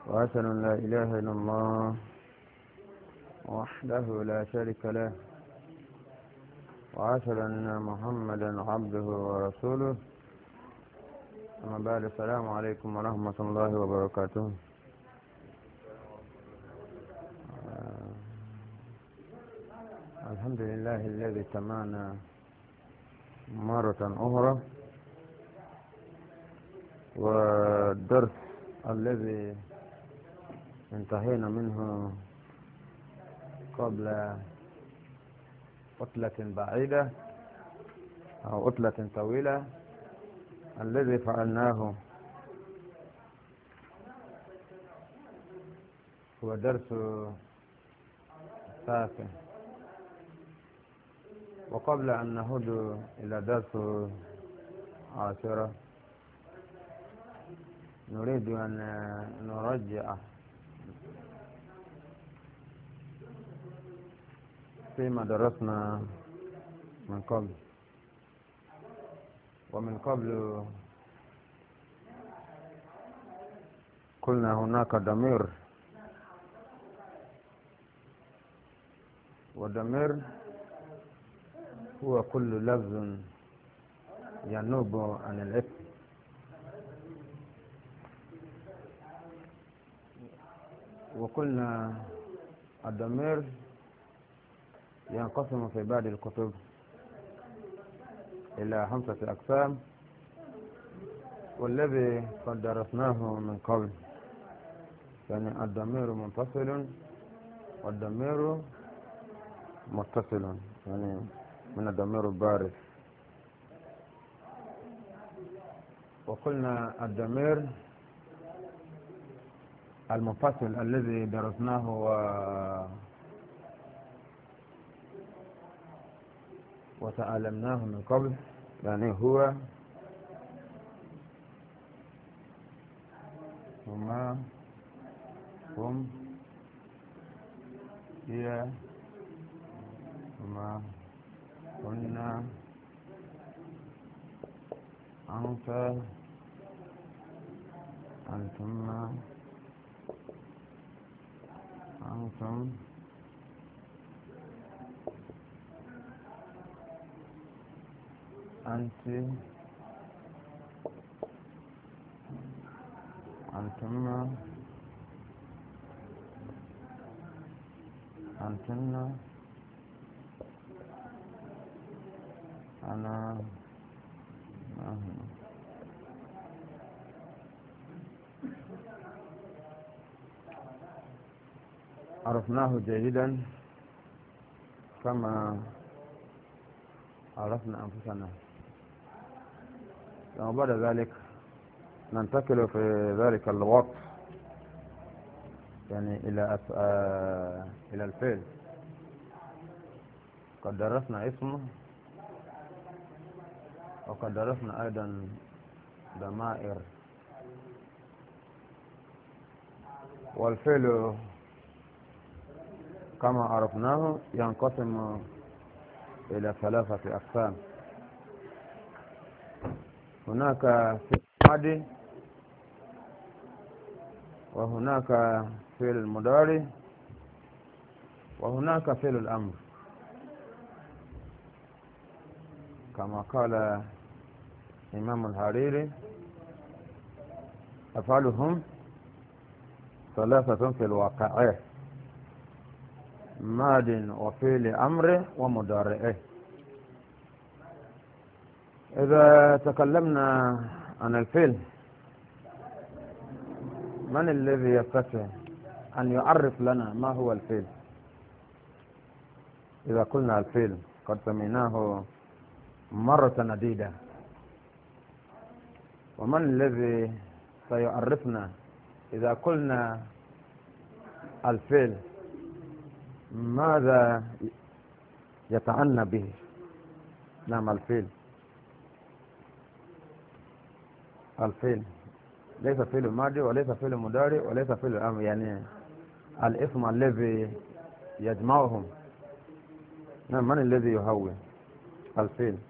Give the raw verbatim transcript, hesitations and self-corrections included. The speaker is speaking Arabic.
وأشهد أن لا إله إلا الله وحده لا شريك له، وأشهد أن محمدا عبده ورسوله. أما بعد، السلام عليكم ورحمة الله وبركاته. آه الحمد لله الذي تمانا مرة أخرى، والدرس الذي انتهينا منه قبل عطلة بعيدة أو عطلة طويلة، الذي فعلناه هو درس التاسع. وقبل أن نهد إلى درس عاشرة، نريد أن نرجع فيما درسنا من قبل. ومن قبل قلنا هناك ضمير، والضمير هو كل لفظ ينوب عن الاسم، وقلنا الضمير ينقسم في بعض الكتب إلى خمسة أقسام، والذي قد درسناه من قبل يعني الضمير منفصل والضمير متصل، يعني من الضمير البارز. وقلنا الضمير المنفصل الذي درسناه و وتعلمناه من قبل، يعني هو هما هم هي هما هن أنت أنتما أنتم أنت أنتما أنتن أنا نحن. عرفناه جيدا كما عرفنا أنفسنا. وبعد ذلك ننتقل في ذلك الوقت يعني إلى أس... آ... إلى الفعل. قد درسنا اسمه، وقد درسنا أيضا ضمائر. والفعل كما عرفناه ينقسم إلى ثلاثة أقسام. هناك فعل الماضي، وهناك فعل المضارع، وهناك فعل الأمر، كما قال إمام الحريري: أفعلهم ثلاثة في الواقع: ماض وفعل أمر ومضارع. إذا تكلمنا عن الفعل، من الذي يستطيع أن يعرف لنا ما هو الفعل؟ إذا قلنا الفعل قد سمعناه مرة عديدة، ومن الذي سيعرفنا إذا قلنا الفعل ماذا يتعنى به؟ نعم، الفعل الفعل ليس فعل ماضي وليس فعل مضارع وليس فعل امر، يعني الاسم الذي يجمعهم. نعم، من الذي يهوي الفعل؟